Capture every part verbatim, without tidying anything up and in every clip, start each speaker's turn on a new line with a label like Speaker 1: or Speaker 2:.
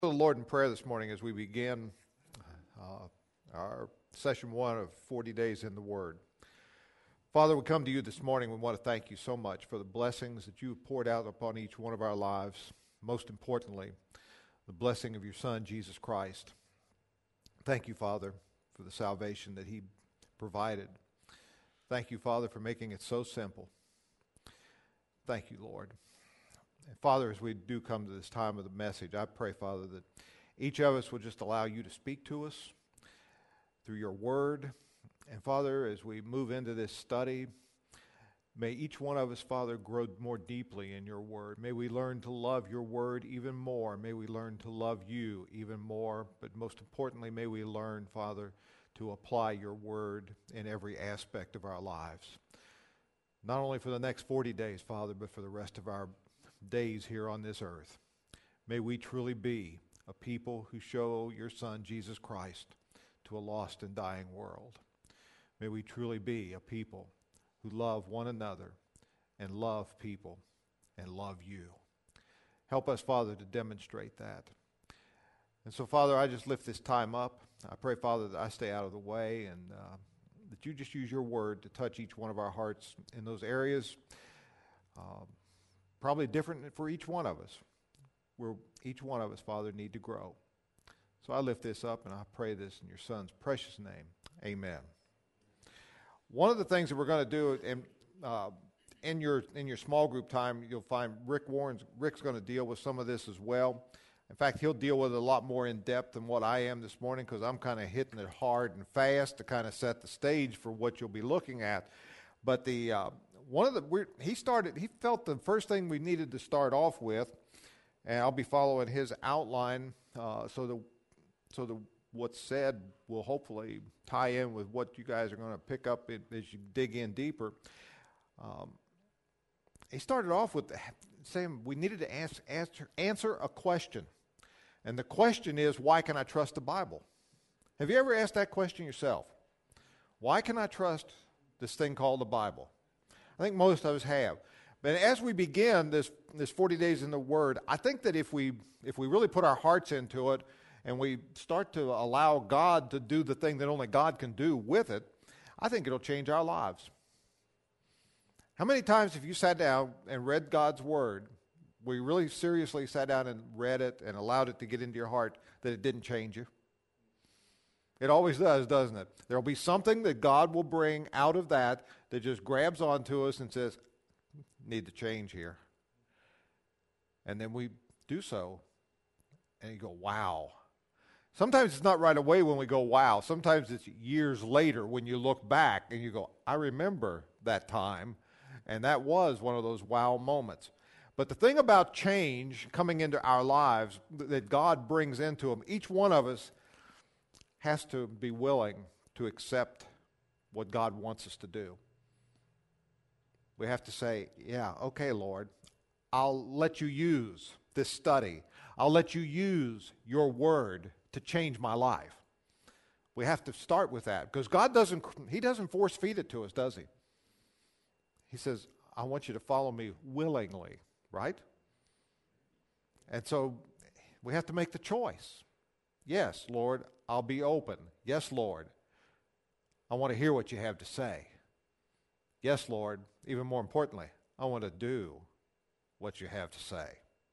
Speaker 1: To the Lord in prayer this morning as we begin uh, our session one of forty days in the Word. Father, we come to you this morning. We want to thank you so much for the blessings that you have poured out upon each one of our lives. Most importantly, the blessing of your Son, Jesus Christ. Thank you, Father, for the salvation that he provided. Thank you, Father, for making it so simple. Thank you, Lord. And Father, as we do come to this time of the message, I pray, Father, that each of us will just allow you to speak to us through your word. And Father, as we move into this study, may each one of us, Father, grow more deeply in your word. May we learn to love your word even more. May we learn to love you even more. But most importantly, may we learn, Father, to apply your word in every aspect of our lives. Not only for the next forty days, Father, but for the rest of our days here on this earth. May we truly be a people who show your Son, Jesus Christ, to a lost and dying world. May we truly be a people who love one another and love people and love you. Help us, Father, to demonstrate that. And so, Father, I just lift this time up. I pray, Father, that I stay out of the way and uh, that you just use your word to touch each one of our hearts in those areas. Uh, Probably different for each one of us, where each one of us, Father, need to grow. So I lift this up and I pray this in your Son's precious name. Amen. One of the things that we're going to do, and uh, in your in your small group time, you'll find Rick Warren's Rick's going to deal with some of this as well. In fact, he'll deal with it a lot more in depth than what I am this morning, because I'm kind of hitting it hard and fast to kind of set the stage for what you'll be looking at. But the uh, One of the we're, he started. He felt the first thing we needed to start off with, and I'll be following his outline, uh, so the so the what's said will hopefully tie in with what you guys are going to pick up in, as you dig in deeper. Um, he started off with saying we needed to answer, answer answer a question, and the question is, why can I trust the Bible? Have you ever asked that question yourself? Why can I trust this thing called the Bible? I think most of us have. But as we begin this this forty days in the Word, I think that if we if we really put our hearts into it and we start to allow God to do the thing that only God can do with it, I think it'll change our lives. How many times have you sat down and read God's Word, where you really seriously sat down and read it and allowed it to get into your heart, that it didn't change you? It always does, doesn't it? There will be something that God will bring out of that that just grabs onto us and says, need to change here. And then we do so, and you go, wow. Sometimes it's not right away when we go, wow. Sometimes it's years later when you look back and you go, I remember that time, and that was one of those wow moments. But the thing about change coming into our lives that God brings into them, each one of us has to be willing to accept what God wants us to do. We have to say, yeah, okay, Lord, I'll let you use this study. I'll let you use your word to change my life. We have to start with that, because God doesn't, he doesn't force feed it to us, does he? He says, I want you to follow me willingly, right? And so we have to make the choice. Yes, Lord, I'll be open. Yes, Lord, I want to hear what you have to say. Yes, Lord, even more importantly, I want to do what you have to say.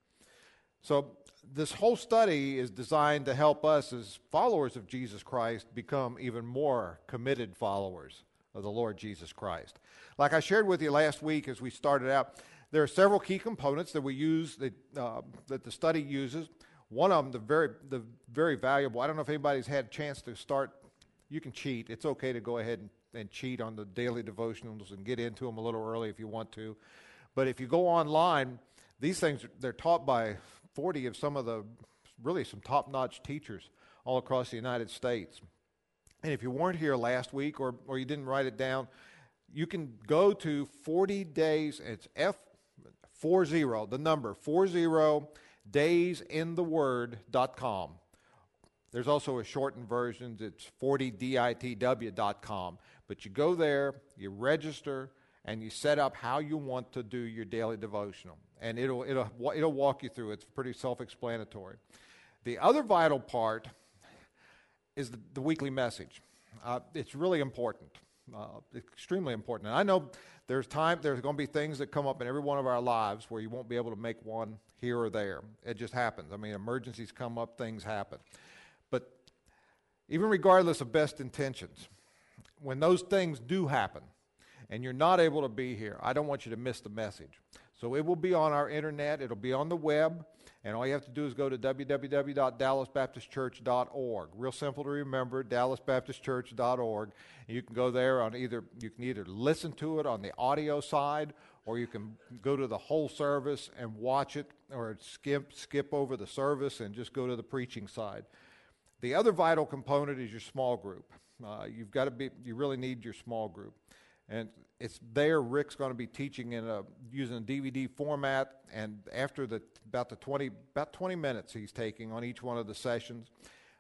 Speaker 1: So this whole study is designed to help us as followers of Jesus Christ become even more committed followers of the Lord Jesus Christ. Like I shared with you last week as we started out, there are several key components that we use, that, uh, that the study uses. One of them, the very the very valuable, I don't know if anybody's had a chance to start, you can cheat. It's okay to go ahead and, and cheat on the daily devotionals and get into them a little early if you want to. But if you go online, these things, they're taught by forty of some of the, really some top-notch teachers all across the United States. And if you weren't here last week or, or you didn't write it down, you can go to forty days, it's F, four zero, the number, four zero, days in the word dot com. There's also a shortened version. It's forty ditw dot com. But you go there, you register, and you set up how you want to do your daily devotional. And it'll it'll it'll walk you through. It's pretty self-explanatory. The other vital part is the, the weekly message. Uh, it's really important, uh, extremely important. And I know there's time, there's going to be things that come up in every one of our lives where you won't be able to make one here or there. It just happens. I mean, emergencies come up, things happen. But even regardless of best intentions, when those things do happen and you're not able to be here, I don't want you to miss the message. So it will be on our internet, it'll be on the web, and all you have to do is go to w w w dot dallas baptist church dot org. Real simple to remember, dallas baptist church dot org. And you can go there on either, you can either listen to it on the audio side, or you can go to the whole service and watch it, or skip skip over the service and just go to the preaching side. The other vital component is your small group. Uh, you've got to be, you really need your small group. And it's there. Rick's going to be teaching in a using a D V D format, and after the about the twenty about twenty minutes he's taking on each one of the sessions,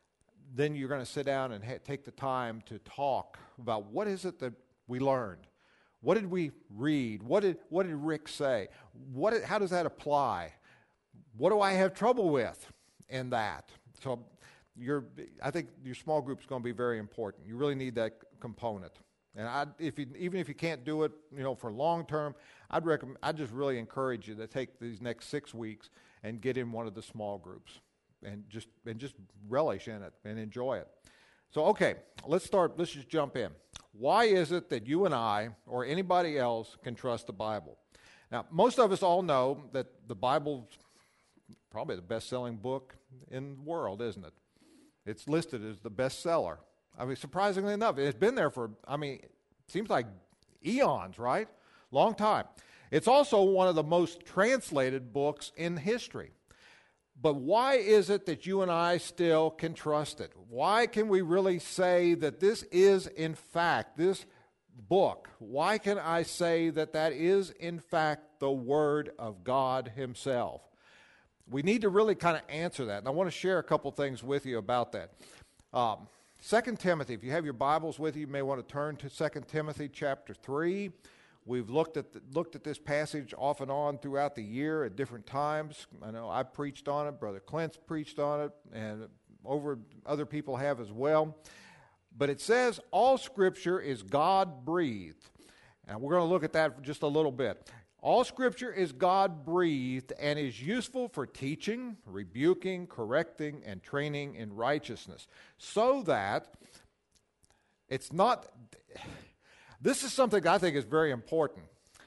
Speaker 1: then you're going to sit down and ha- take the time to talk about what is it that we learned, what did we read, what did what did Rick say, what did, how does that apply, what do I have trouble with in that? So your I think your small group is going to be very important. You really need that component. And I, if you, even if you can't do it, you know, for long term, I'd recommend. I just really encourage you to take these next six weeks and get in one of the small groups, and just and just relish in it and enjoy it. So, okay, let's start. Let's just jump in. Why is it that you and I, or anybody else, can trust the Bible? Now, most of us all know that the Bible's probably the best-selling book in the world, isn't it? It's listed as the bestseller. I mean, surprisingly enough, it's been there for, I mean, it seems like eons, right? Long time. It's also one of the most translated books in history. But why is it that you and I still can trust it? Why can we really say that this is, in fact, this book, why can I say that that is, in fact, the Word of God Himself? We need to really kind of answer that, and I want to share a couple things with you about that. Um, Second Timothy, if you have your Bibles with you, you may want to turn to Second Timothy chapter three. We've looked at the, looked at this passage off and on throughout the year at different times. I know I preached on it, Brother Clint's preached on it, and over other people have as well. But it says all Scripture is God-breathed. And we're going to look at that for just a little bit. All Scripture is God-breathed and is useful for teaching, rebuking, correcting, and training in righteousness. So that it's not, this is something I think is very important.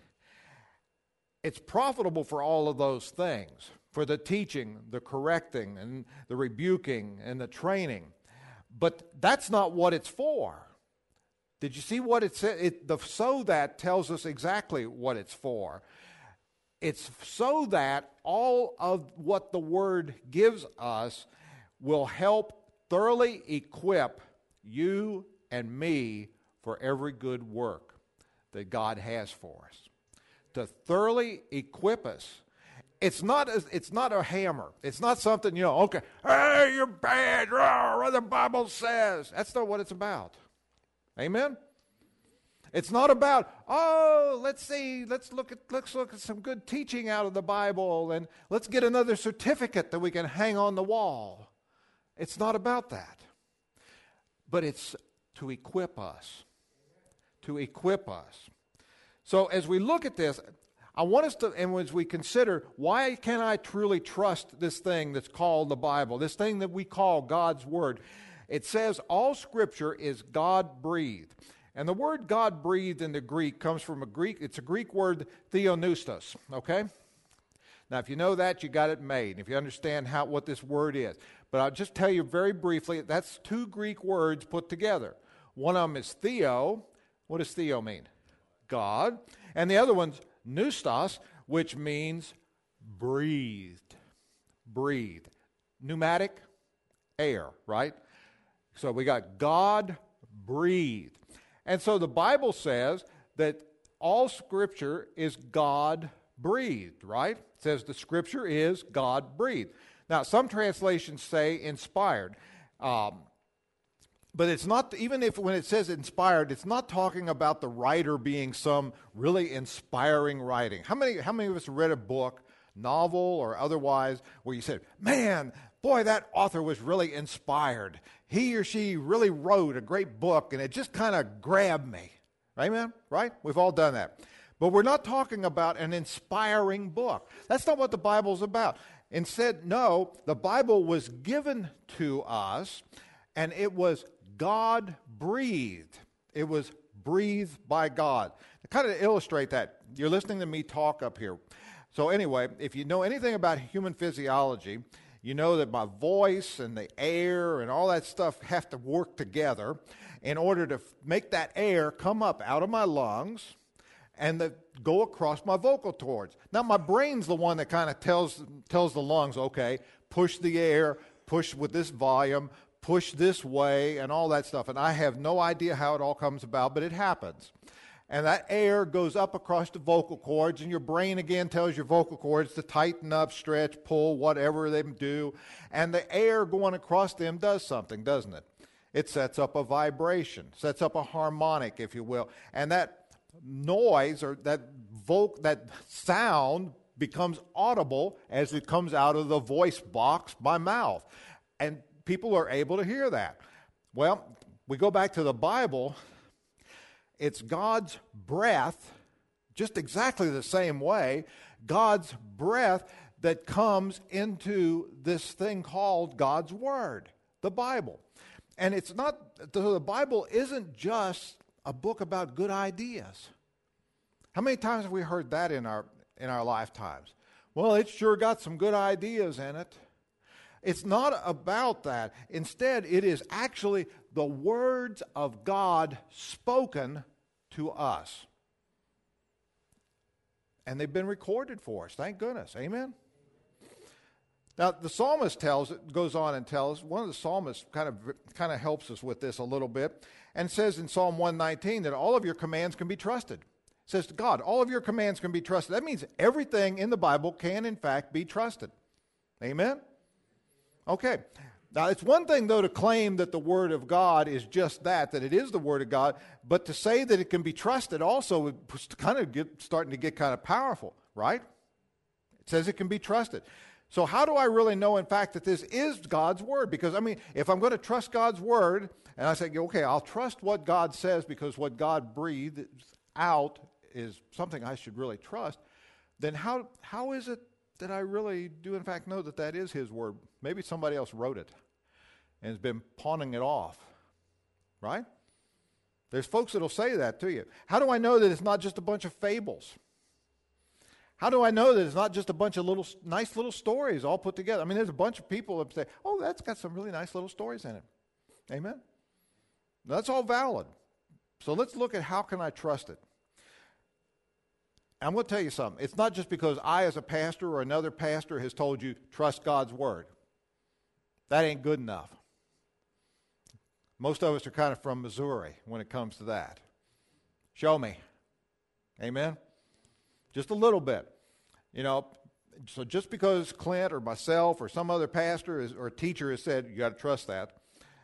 Speaker 1: It's profitable for all of those things, for the teaching, the correcting, and the rebuking, and the training. But that's not what it's for. Did you see what it said? It, the so that tells us exactly what it's for. It's so that all of what the Word gives us will help thoroughly equip you and me for every good work that God has for us. To thoroughly equip us. It's not a, it's not a hammer. It's not something, you know, okay, hey, you're bad, what the Bible says. That's not what it's about. Amen? It's not about, oh, let's see, let's look at let's look at some good teaching out of the Bible, and let's get another certificate that we can hang on the wall. It's not about that. But it's to equip us. To equip us. So as we look at this, I want us to, and as we consider, why can I truly trust this thing that's called the Bible, this thing that we call God's Word? It says all Scripture is God-breathed. And the word God-breathed in the Greek comes from a Greek, it's a Greek word, theopneustos, okay? Now, if you know that, you got it made, if you understand how what this word is. But I'll just tell you very briefly, that's two Greek words put together. One of them is theo. What does theo mean? God. And the other one's pneustos, which means breathed. Breathed. Pneumatic, air, right? So we got God-breathed. And so the Bible says that all Scripture is God-breathed, right? It says the Scripture is God-breathed. Now, some translations say inspired. Um, but it's not, even if when it says inspired, it's not talking about the writer being some really inspiring writing. How many, how many of us read a book, novel or otherwise, where you said, man, boy, that author was really inspired. He or she really wrote a great book, and it just kind of grabbed me. Amen? Right? We've all done that. But we're not talking about an inspiring book. That's not what the Bible's about. Instead, no, the Bible was given to us, and it was God-breathed. It was breathed by God. To kind of illustrate that, you're listening to me talk up here. So anyway, if you know anything about human physiology, you know that my voice and the air and all that stuff have to work together in order to make that air come up out of my lungs and the, go across my vocal cords. Now, my brain's the one that kind of tells tells the lungs, okay, push the air, push with this volume, push this way, and all that stuff. And I have no idea how it all comes about, but it happens. And that air goes up across the vocal cords, and your brain again tells your vocal cords to tighten up, stretch, pull, whatever they do. And the air going across them does something, doesn't it? It sets up a vibration, sets up a harmonic, if you will. And that noise or that voc- that sound becomes audible as it comes out of the voice box, my mouth. And people are able to hear that. Well, we go back to the Bible. It's God's breath, just exactly the same way, God's breath that comes into this thing called God's Word, the Bible. And it's not, the Bible isn't just a book about good ideas. How many times have we heard that in our in our lifetimes? Well, it's sure got some good ideas in it. It's not about that. Instead, it is actually the words of God spoken to us. And they've been recorded for us. Thank goodness. Amen? Now, the psalmist tells it, goes on and tells, one of the psalmists kind of kind of helps us with this a little bit, and says in Psalm one nineteen that all of your commands can be trusted. It says to God, all of your commands can be trusted. That means everything in the Bible can, in fact, be trusted. Amen? Okay. Now, it's one thing, though, to claim that the Word of God is just that, that it is the Word of God, but to say that it can be trusted also is kind of get, starting to get kind of powerful, right? It says it can be trusted. So how do I really know, in fact, that this is God's Word? Because, I mean, if I'm going to trust God's Word, and I say, okay, I'll trust what God says because what God breathed out is something I should really trust, then how how is it that I really do, in fact, know that that is His Word? Maybe somebody else wrote it and has been pawning it off, right? There's folks that will say that to you. How do I know that it's not just a bunch of fables? How do I know that it's not just a bunch of little, nice little stories all put together? I mean, there's a bunch of people that say, oh, that's got some really nice little stories in it. Amen? That's all valid. So let's look at how can I trust it. I'm going to tell you something. It's not just because I, as a pastor or another pastor, has told you, trust God's Word. That ain't good enough. Most of us are kind of from Missouri when it comes to that. Show me. Amen? Just a little bit. You know, so just because Clint or myself or some other pastor is, or teacher has said, you got to trust that,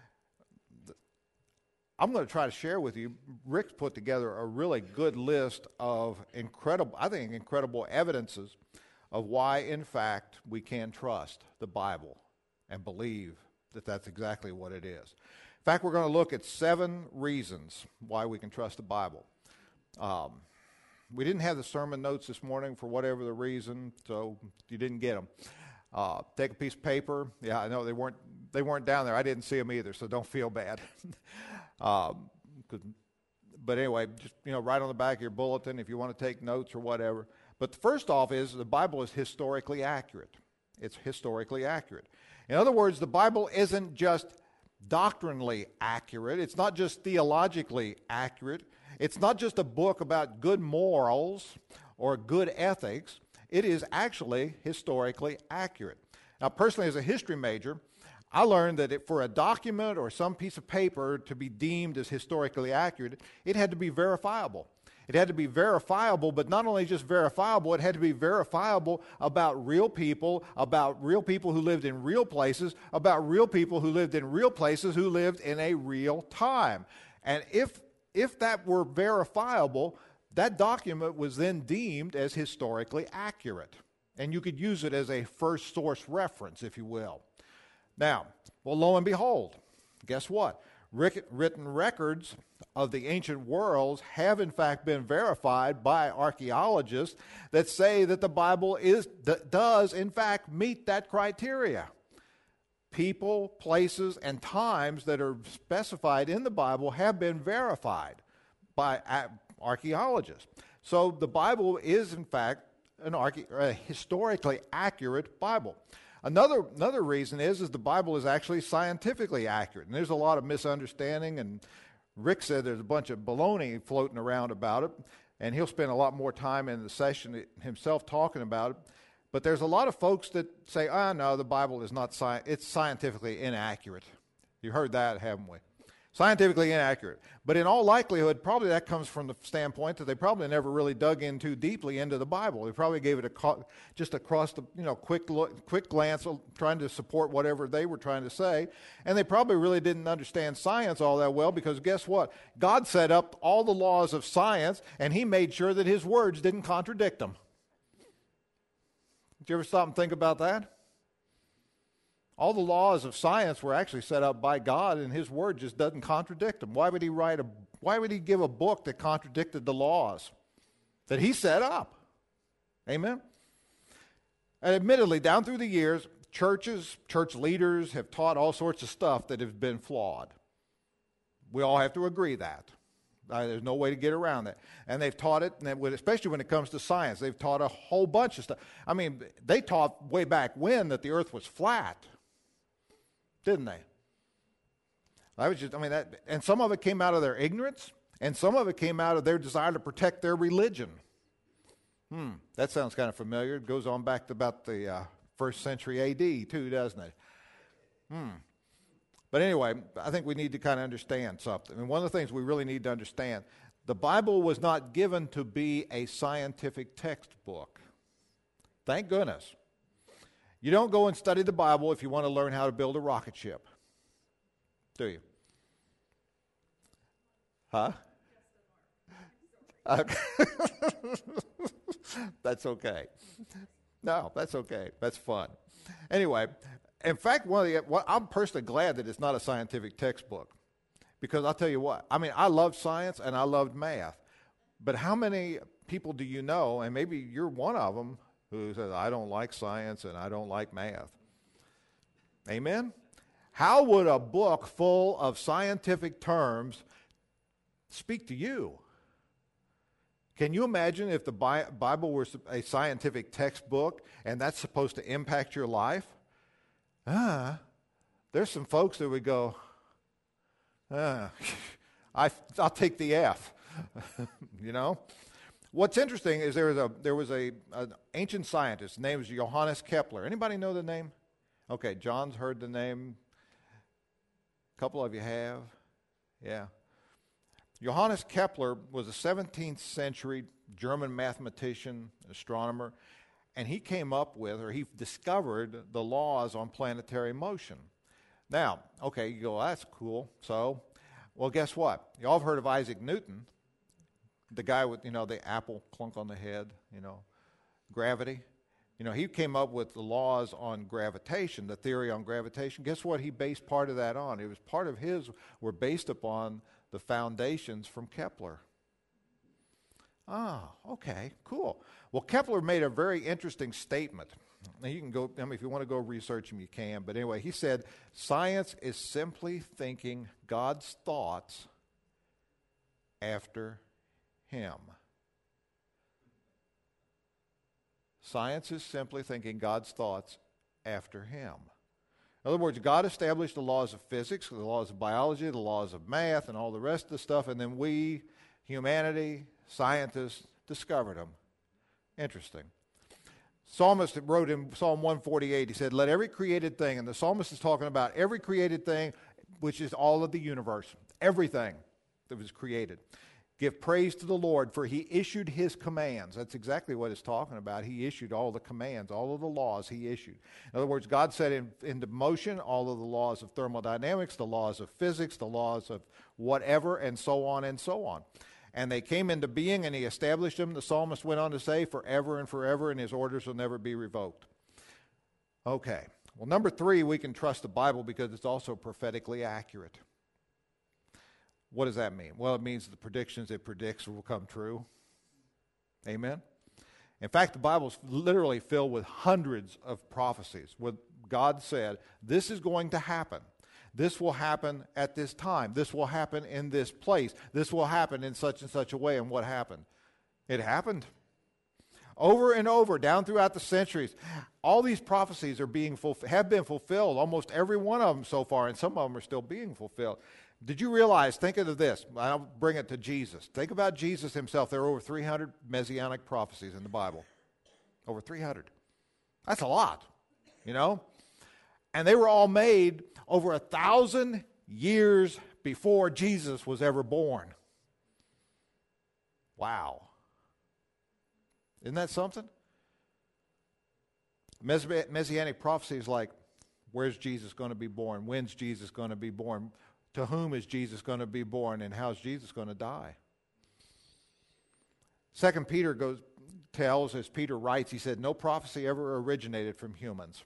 Speaker 1: I'm going to try to share with you, Rick's put together a really good list of incredible, I think incredible evidences of why, in fact, we can trust the Bible and believe that that's exactly what it is. In fact, we're going to look at seven reasons why we can trust the Bible. Um, we didn't have the sermon notes this morning for whatever the reason, so you didn't get them. Uh, take a piece of paper. Yeah, I know they weren't they weren't down there. I didn't see them either, so don't feel bad. um, but anyway, just you know, write on the back of your bulletin if you want to take notes or whatever. But first off is the Bible is historically accurate. It's historically accurate. In other words, the Bible isn't just doctrinally accurate. It's not just theologically accurate. It's not just a book about good morals or good ethics. It is actually historically accurate. Now, personally, as a history major, I learned that it, for a document or some piece of paper to be deemed as historically accurate, it had to be verifiable. It had to be verifiable, but not only just verifiable, it had to be verifiable about real people, about real people who lived in real places, about real people who lived in real places who lived in a real time. And if if that were verifiable, that document was then deemed as historically accurate. And you could use it as a first source reference, if you will. Now, well, lo and behold, guess what? Written records of the ancient worlds have in fact been verified by archaeologists that say that the Bible is d- does in fact meet that criteria. People, places, and times that are specified in the Bible have been verified by a- archaeologists. So the Bible is in fact an arche- a historically accurate Bible. Another another reason is is the Bible is actually scientifically accurate, and there's a lot of misunderstanding. And Rick said there's a bunch of baloney floating around about it, and he'll spend a lot more time in the session himself talking about it. But there's a lot of folks that say, "Ah, oh, no, the Bible is not sci- it's scientifically inaccurate." You heard that, haven't we? Scientifically inaccurate. But in all likelihood, probably that comes from the standpoint that they probably never really dug in too deeply into the Bible. They probably gave it a co- just across the, you know, quick look, quick glance, trying to support whatever they were trying to say. And they probably really didn't understand science all that well, because guess what? God set up all the laws of science, and he made sure that his words didn't contradict them. Did you ever stop and think about that? All the laws of science were actually set up by God, and his word just doesn't contradict them. Why would he write a, why would he give a book that contradicted the laws that he set up? Amen? And admittedly, down through the years, churches, church leaders have taught all sorts of stuff that has been flawed. We all have to agree that. Uh, there's no way to get around that. And they've taught it, and it, especially when it comes to science, they've taught a whole bunch of stuff. I mean, they taught way back when that the earth was flat. Didn't they? I was just, I mean, that, and some of it came out of their ignorance, and some of it came out of their desire to protect their religion. Hmm, that sounds kind of familiar. It goes on back to about the uh, first century A D too, doesn't it? Hmm. But anyway, I think we need to kind of understand something. And one of the things we really need to understand, the Bible was not given to be a scientific textbook. Thank goodness. You don't go and study the Bible if you want to learn how to build a rocket ship, do you? Huh? Okay. That's okay. No, that's okay. That's fun. Anyway, in fact, one of the, well, I'm personally glad that it's not a scientific textbook, because I'll tell you what, I mean, I loved science and I loved math, but how many people do you know, and maybe you're one of them, who says, I don't like science and I don't like math? Amen? How would a book full of scientific terms speak to you? Can you imagine if the Bible were a scientific textbook and that's supposed to impact your life? Ah, there's some folks that would go, ah, I, I'll take the F, you know? What's interesting is there was a there was a an ancient scientist. His name was Johannes Kepler. Anybody know the name? Okay, John's heard the name. A couple of you have. Yeah. Johannes Kepler was a seventeenth century German mathematician, astronomer, and he came up with, or he discovered, the laws on planetary motion. Now, okay, you go, that's cool. So, well, guess what? You all have heard of Isaac Newton. The guy with, you know, the apple clunk on the head, you know, gravity. You know, he came up with the laws on gravitation, the theory on gravitation. Guess what he based part of that on? It was part of his were based upon the foundations from Kepler. Ah, okay, cool. Well, Kepler made a very interesting statement. Now, you can go, I mean, if you want to go research him, you can. But anyway, he said, science is simply thinking God's thoughts after him. Science is simply thinking God's thoughts after him. In other words, God established the laws of physics, the laws of biology, the laws of math, and all the rest of the stuff, and then we, humanity, scientists, discovered them. Interesting. Psalmist wrote in Psalm one forty-eight, he said, let every created thing, and the psalmist is talking about every created thing, which is all of the universe, everything that was created. Give praise to the Lord, for he issued his commands. That's exactly what it's talking about. He issued all the commands, all of the laws he issued. In other words, God set in, into motion all of the laws of thermodynamics, the laws of physics, the laws of whatever, and so on and so on. And they came into being, and he established them, the psalmist went on to say, forever and forever, and his orders will never be revoked. Okay. Well, number three, we can trust the Bible because it's also prophetically accurate. What does that mean? Well, it means the predictions it predicts will come true. Amen? In fact, the Bible is literally filled with hundreds of prophecies where God said, this is going to happen. This will happen at this time. This will happen in this place. This will happen in such and such a way. And what happened? It happened. Over and over, down throughout the centuries, all these prophecies are being fulf- have been fulfilled, almost every one of them so far, and some of them are still being fulfilled. Did you realize, think of this, I'll bring it to Jesus. Think about Jesus himself. There are over three hundred messianic prophecies in the Bible. Over three hundred. That's a lot, you know? And they were all made over a thousand years before Jesus was ever born. Wow. Isn't that something? Messianic prophecy is like, where's Jesus going to be born? When's Jesus going to be born? To whom is Jesus going to be born? And how's Jesus going to die? Second Peter goes tells, as Peter writes, he said, no prophecy ever originated from humans.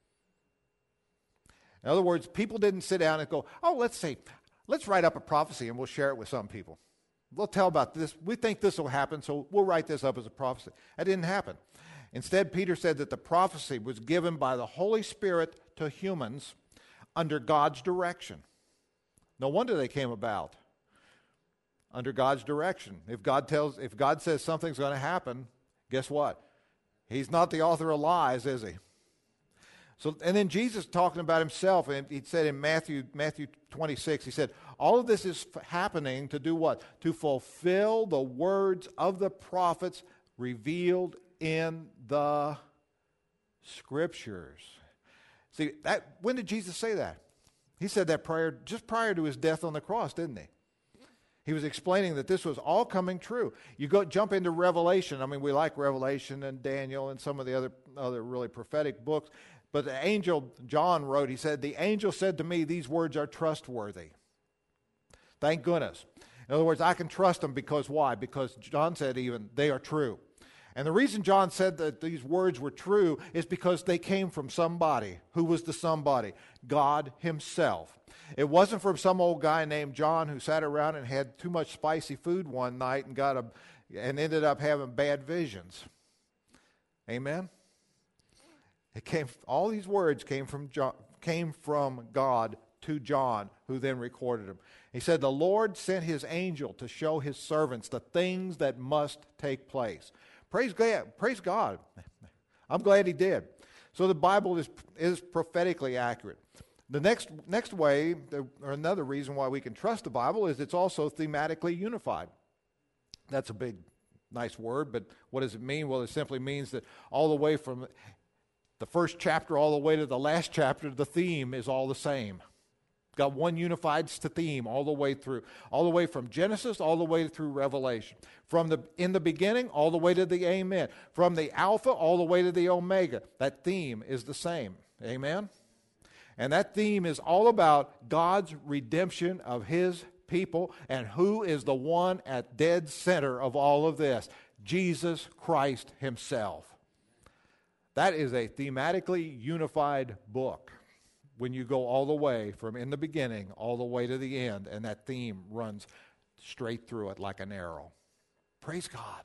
Speaker 1: In other words, people didn't sit down and go, oh, let's see, let's write up a prophecy and we'll share it with some people. We'll tell about this. We think this will happen, so we'll write this up as a prophecy. That didn't happen. Instead, Peter said that the prophecy was given by the Holy Spirit to humans under God's direction. No wonder they came about. Under God's direction. If God tells, if God says something's going to happen, guess what? He's not the author of lies, is he? So, and then Jesus talking about himself, and he said in Matthew Matthew twenty-six, he said, all of this is f- happening to do what? To fulfill the words of the prophets revealed in the Scriptures. See, that when did Jesus say that? He said that prior, just prior to his death on the cross, didn't he? He was explaining that this was all coming true. You go jump into Revelation. I mean, we like Revelation and Daniel and some of the other, other really prophetic books. But the angel, John wrote, he said, the angel said to me, these words are trustworthy. Thank goodness. In other words, I can trust them because why? Because John said even, they are true. And the reason John said that these words were true is because they came from somebody. Who was the somebody? God himself. It wasn't from some old guy named John who sat around and had too much spicy food one night and got a, and ended up having bad visions. Amen? It came. All these words came from John, came from God to John, who then recorded them. He said, the Lord sent his angel to show his servants the things that must take place. Praise God. Praise God. I'm glad he did. So the Bible is, is prophetically accurate. The next next way, or another reason why we can trust the Bible, is it's also thematically unified. That's a big, nice word, but what does it mean? Well, it simply means that all the way from the first chapter all the way to the last chapter, the theme is all the same. Got one unified theme all the way through, all the way from Genesis all the way through Revelation. From the in the beginning all the way to the Amen. From the Alpha all the way to the Omega. That theme is the same. Amen? And that theme is all about God's redemption of his people and who is the one at dead center of all of this? Jesus Christ himself. That is a thematically unified book when you go all the way from in the beginning all the way to the end, and that theme runs straight through it like an arrow. Praise God.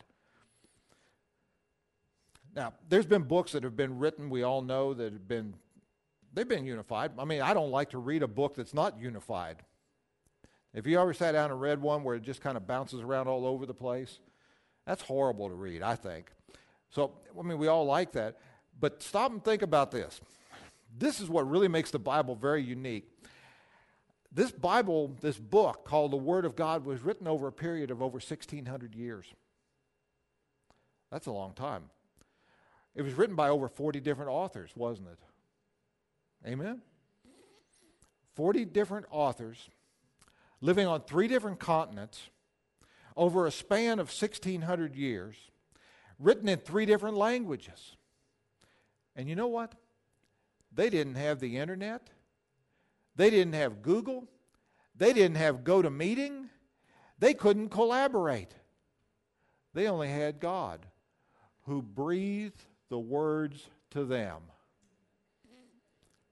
Speaker 1: Now, there's been books that have been written, we all know, that have been, they've been unified. I mean, I don't like to read a book that's not unified. If you ever sat down and read one where it just kind of bounces around all over the place, that's horrible to read, I think. So, I mean, we all like that. But stop and think about this. This is what really makes the Bible very unique. This Bible, this book called the Word of God, was written over a period of over sixteen hundred years. That's a long time. It was written by over forty different authors, wasn't it? Amen? forty different authors living on three different continents over a span of sixteen hundred years, written in three different languages. And you know what? They didn't have the internet. They didn't have Google. They didn't have GoToMeeting. They couldn't collaborate. They only had God, who breathed the words to them.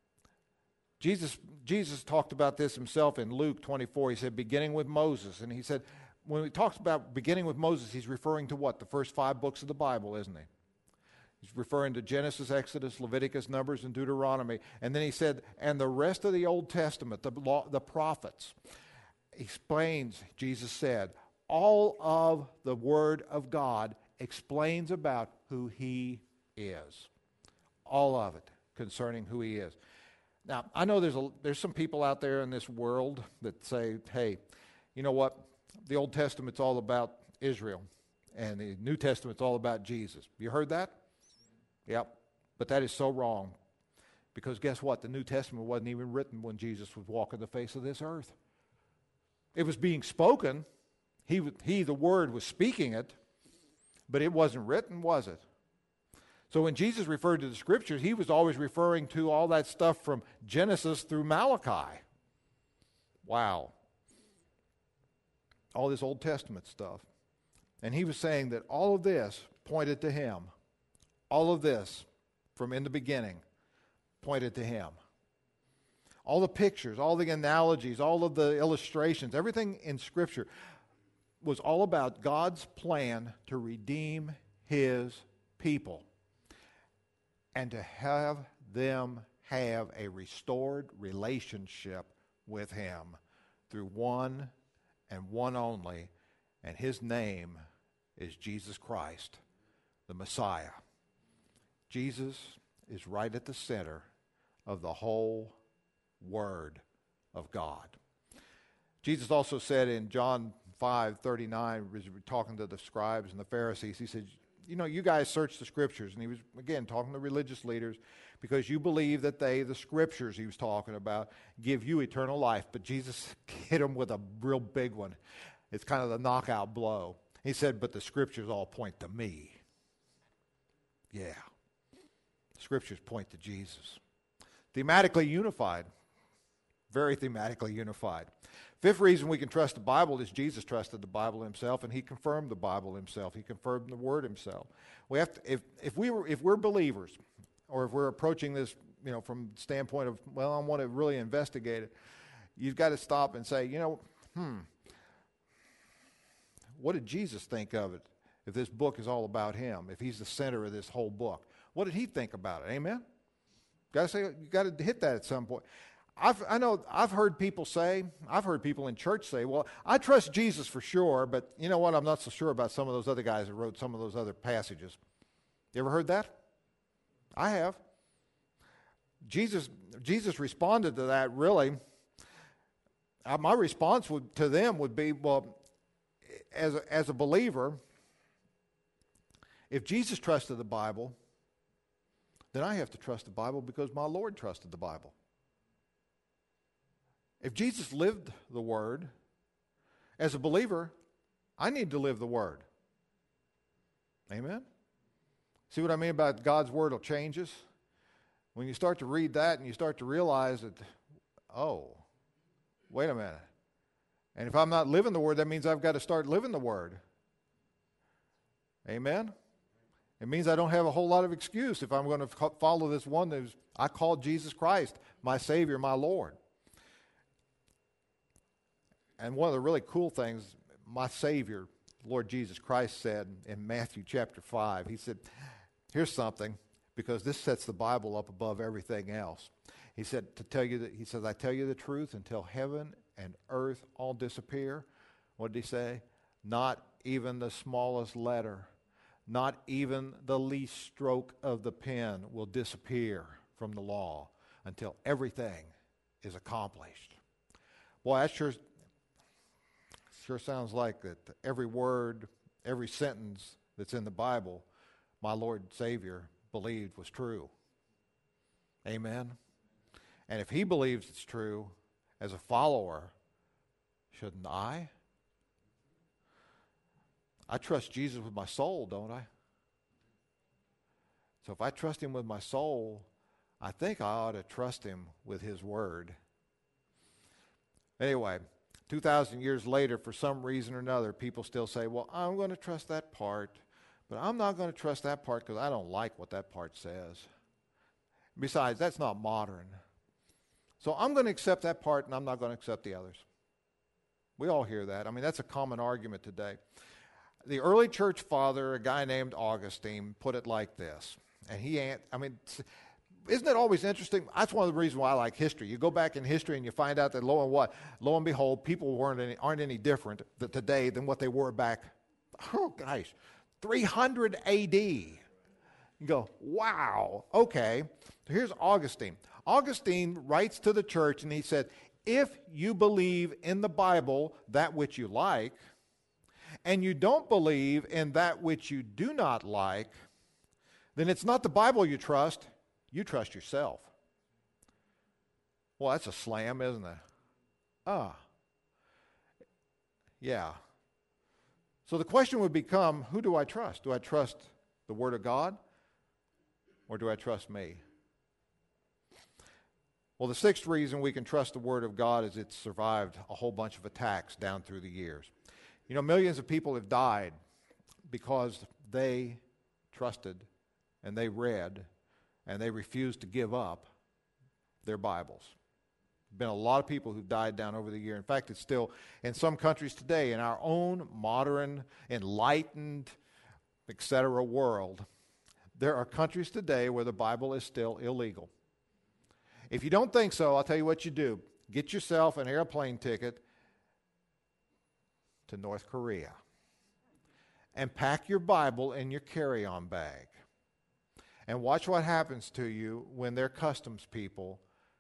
Speaker 1: Jesus, Jesus talked about this himself in Luke twenty-four. He said, beginning with Moses. And he said, when he talks about beginning with Moses, he's referring to what? The first five books of the Bible, isn't he? He's referring to Genesis, Exodus, Leviticus, Numbers, and Deuteronomy. And then he said, and the rest of the Old Testament, the, law, the prophets, explains, Jesus said, all of the Word of God explains about who he is. All of it concerning who he is. Now, I know there's a, there's some people out there in this world that say, hey, you know what? The Old Testament's all about Israel, and the New Testament's all about Jesus. You heard that? Yep. But that is so wrong. Because guess what? The New Testament wasn't even written when Jesus was walking the face of this earth. It was being spoken. He, he, the Word, was speaking it, but it wasn't written, was it? So when Jesus referred to the Scriptures, he was always referring to all that stuff from Genesis through Malachi. Wow. All this Old Testament stuff. And he was saying that all of this pointed to him. All of this, from in the beginning, pointed to him. All the pictures, all the analogies, all of the illustrations, everything in Scripture was all about God's plan to redeem his people and to have them have a restored relationship with him through one and one only, and his name is Jesus Christ, the Messiah. Jesus is right at the center of the whole Word of God. Jesus also said in John five thirty-nine, talking to the scribes and the Pharisees, he said, you know, you guys search the Scriptures. And he was, again, talking to religious leaders because you believe that they, the Scriptures he was talking about, give you eternal life. But Jesus hit them with a real big one. It's kind of the knockout blow. He said, but the Scriptures all point to me. Yeah. Scriptures point to Jesus. Thematically unified. Very thematically unified. Fifth reason we can trust the Bible is Jesus trusted the Bible himself, and he confirmed the Bible himself. He confirmed the Word himself. We have to, if if we were if we're believers, or if we're approaching this, you know, from the standpoint of, well, I want to really investigate it, you've got to stop and say, you know, hmm, what did Jesus think of it? If this book is all about him, if he's the center of this whole book, what did he think about it? Amen. Got to say, you got to hit that at some point. I've, I know I've heard people say, I've heard people in church say, well, I trust Jesus for sure, but you know what? I'm not so sure about some of those other guys that wrote some of those other passages. You ever heard that? I have. Jesus, Jesus responded to that really. Uh, my response would, to them would be, well, as a, as a believer, if Jesus trusted the Bible, then I have to trust the Bible because my Lord trusted the Bible. If Jesus lived the Word, as a believer, I need to live the Word. Amen? See what I mean about God's Word will change us? When you start to read that and you start to realize that, oh, wait a minute. And if I'm not living the Word, that means I've got to start living the Word. Amen? It means I don't have a whole lot of excuse if I'm going to follow this one that I call Jesus Christ, my Savior, my Lord. And one of the really cool things, my Savior, Lord Jesus Christ, said in Matthew chapter five, he said, here's something, because this sets the Bible up above everything else. He said, to tell you that, he says, I tell you the truth, until heaven and earth all disappear. What did he say? Not even the smallest letter, not even the least stroke of the pen will disappear from the law until everything is accomplished. Boy, that sure, sure sounds like that every word, every sentence that's in the Bible, my Lord and Savior believed was true. Amen? And if he believes it's true, as a follower, shouldn't I? I trust Jesus with my soul, don't I? So if I trust him with my soul, I think I ought to trust him with his word. Anyway, two thousand years later, for some reason or another, people still say, well, I'm going to trust that part, but I'm not going to trust that part because I don't like what that part says. Besides, that's not modern. So I'm going to accept that part and I'm not going to accept the others. We all hear that. I mean, that's a common argument today. The early church father, a guy named Augustine, put it like this. And he, I mean, isn't it always interesting? That's one of the reasons why I like history. You go back in history and you find out that lo and what, lo and behold, people weren't any, aren't any different today than what they were back, oh gosh, three hundred A D. You go, wow, okay. So here's Augustine. Augustine writes to the church and he said, if you believe in the Bible that which you like, and you don't believe in that which you do not like, then it's not the Bible you trust, you trust yourself. Well, that's a slam, isn't it? Ah. Yeah. So the question would become, who do I trust? Do I trust the Word of God, or do I trust me? Well, the sixth reason we can trust the Word of God is it's survived a whole bunch of attacks down through the years. You know, millions of people have died because they trusted and they read and they refused to give up their Bibles. There have been a lot of people who've died down over the year. In fact, it's still in some countries today, in our own modern, enlightened, et cetera world, there are countries today where the Bible is still illegal. If you don't think so, I'll tell you what you do. Get yourself an airplane ticket to North Korea and pack your Bible in your carry-on bag and watch what happens to you when their customs people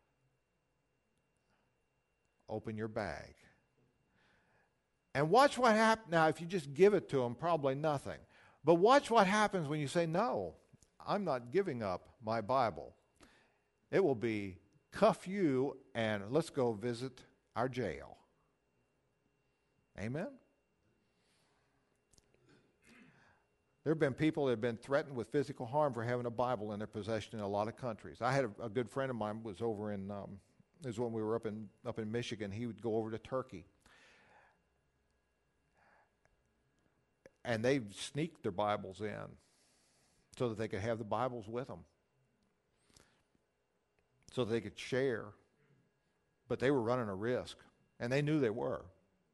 Speaker 1: open your bag. And watch what happens. Now, if you just give it to them, probably nothing. But watch what happens when you say, no, I'm not giving up my Bible. It will be cuff you and let's go visit our jail. Amen? There have been people that have been threatened with physical harm for having a Bible in their possession in a lot of countries. I had a, a good friend of mine was over in, um, it was when we were up in, up in Michigan. He would go over to Turkey. And they sneaked their Bibles in so that they could have the Bibles with them, so that they could share. But they were running a risk, and they knew they were.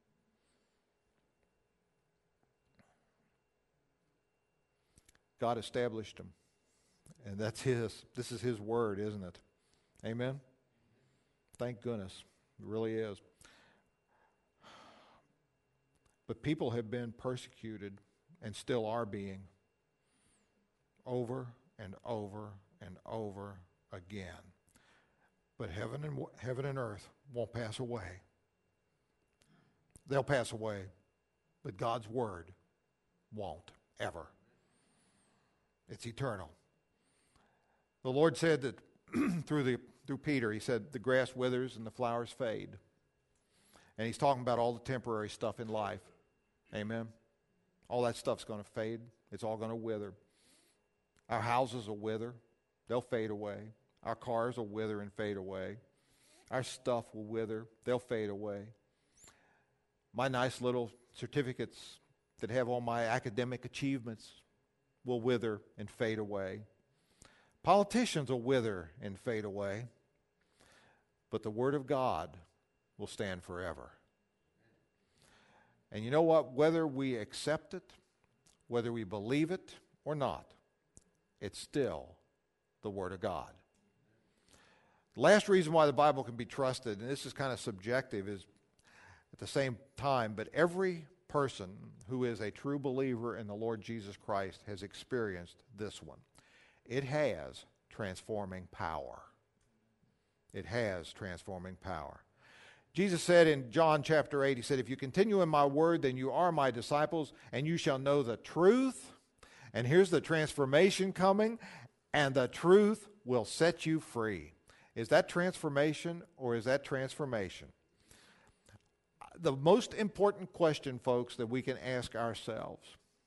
Speaker 1: God established them, and that's His. This is His word, isn't it? Amen? Thank goodness. It really is. But people have been persecuted and still are being over and over and over again. But heaven and heaven and earth won't pass away. They'll pass away, but God's word won't ever. It's eternal. The Lord said that through the through Peter, He said, the grass withers and the flowers fade. And He's talking about all the temporary stuff in life. Amen? All that stuff's going to fade. It's all going to wither. Our houses will wither. They'll fade away. Our cars will wither and fade away. Our stuff will wither. They'll fade away. My nice little certificates that have all my academic achievements will wither and fade away. Politicians will wither and fade away. But the Word of God will stand forever. And you know what? Whether we accept it, whether we believe it or not, it's still the Word of God. The last reason why the Bible can be trusted, and this is kind of subjective, is at the same time, but every person who is a true believer in the Lord Jesus Christ has experienced this one. It has transforming power. It has transforming power. Jesus said in John chapter eight, He said, if you continue in my word, then you are my disciples, and you shall know the truth. And here's the transformation coming, and the truth will set you free. Is that transformation or is that transformation? The most important question, folks, that we can ask ourselves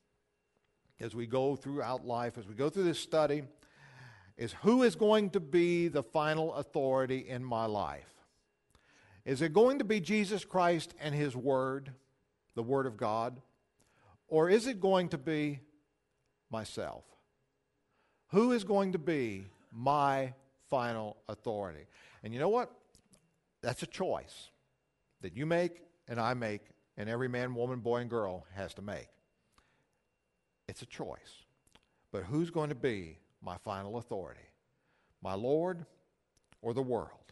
Speaker 1: as we go throughout life, as we go through this study, is who is going to be the final authority in my life? Is it going to be Jesus Christ and His Word, the Word of God? Or is it going to be myself? Who is going to be my final authority? And you know what? That's a choice that you make and I make and every man, woman, boy, and girl has to make. It's a choice. But who's going to be my final authority? My Lord or the world?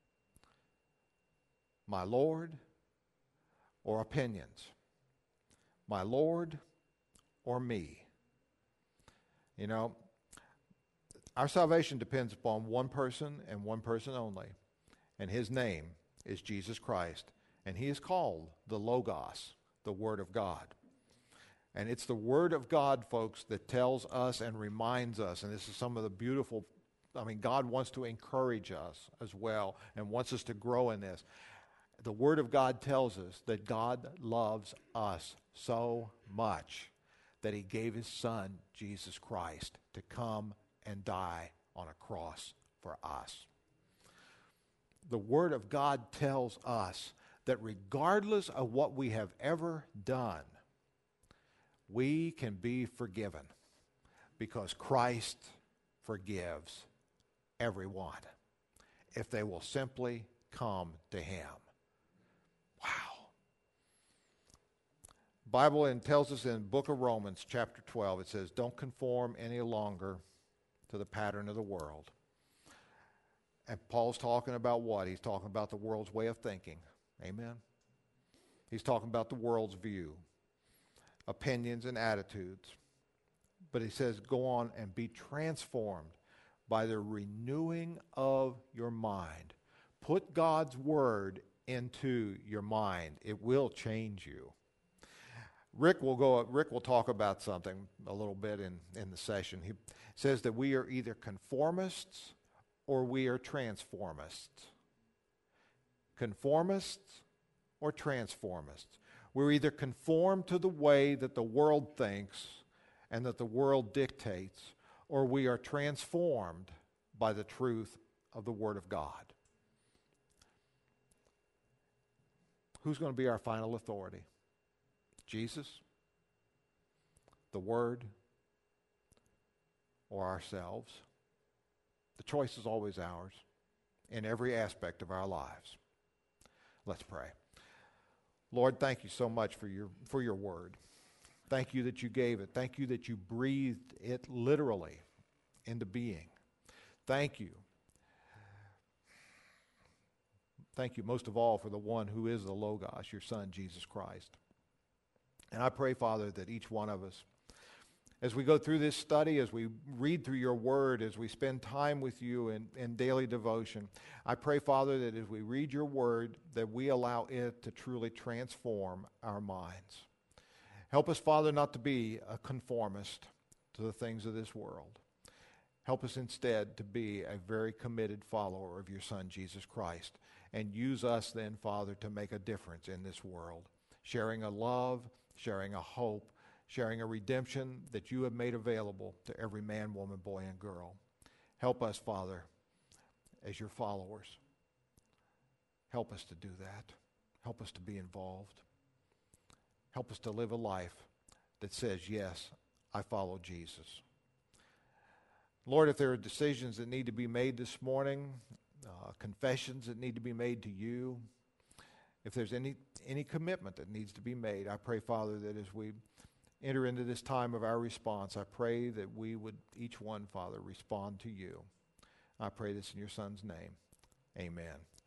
Speaker 1: My Lord or opinions? My Lord or me? You know, our salvation depends upon one person and one person only, and his name is Jesus Christ, and he is called the Logos, the Word of God. And it's the Word of God, folks, that tells us and reminds us, and this is some of the beautiful, I mean, God wants to encourage us as well and wants us to grow in this. The Word of God tells us that God loves us so much that he gave his Son, Jesus Christ, to come and die on a cross for us. The Word of God tells us that regardless of what we have ever done, we can be forgiven because Christ forgives everyone if they will simply come to him. Wow. Bible and tells us in the book of Romans chapter twelve, it says, don't conform any longer to the pattern of the world. And Paul's talking about what? He's talking about the world's way of thinking. Amen? He's talking about the world's view, opinions and attitudes. But he says, go on and be transformed by the renewing of your mind. Put God's word into your mind. It will change you. Rick will go. Rick will talk about something a little bit in, in the session. He says that we are either conformists or we are transformists. Conformists or transformists. We're either conformed to the way that the world thinks and that the world dictates, or we are transformed by the truth of the Word of God. Who's going to be our final authority? Jesus, the Word, or ourselves? The choice is always ours in every aspect of our lives. Let's pray. Lord, thank you so much for your for your word. Thank you that you gave it. Thank you that you breathed it literally into being. Thank you. Thank you most of all for the one who is the Logos, your Son, Jesus Christ. And I pray, Father, that each one of us, as we go through this study, as we read through your word, as we spend time with you in, in daily devotion, I pray, Father, that as we read your word, that we allow it to truly transform our minds. Help us, Father, not to be a conformist to the things of this world. Help us instead to be a very committed follower of your Son, Jesus Christ, and use us then, Father, to make a difference in this world, sharing a love, sharing a hope, sharing a redemption that you have made available to every man, woman, boy, and girl. Help us, Father, as your followers. Help us to do that. Help us to be involved. Help us to live a life that says, yes, I follow Jesus. Lord, if there are decisions that need to be made this morning, uh, confessions that need to be made to you, if there's any any commitment that needs to be made, I pray, Father, that as we enter into this time of our response, I pray that we would, each one, Father, respond to you. I pray this in your Son's name. Amen.